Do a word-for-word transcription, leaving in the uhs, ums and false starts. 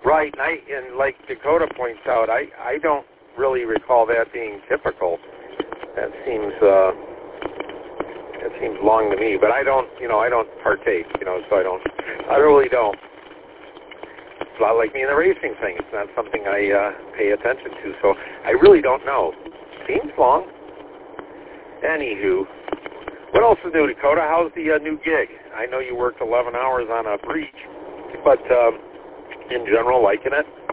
Right, and, I, and like Dakota points out, I, I don't really recall that being typical. That seems uh, that seems long to me, but I don't, you know, I don't partake, you know, so I don't, I really don't. It's a lot like me in the racing thing. It's not something I uh, pay attention to, so I really don't know. Seems long. Anywho, what else is new, Dakota? How's the uh, new gig? I know you worked eleven hours on a breach, but um, in general, liking it?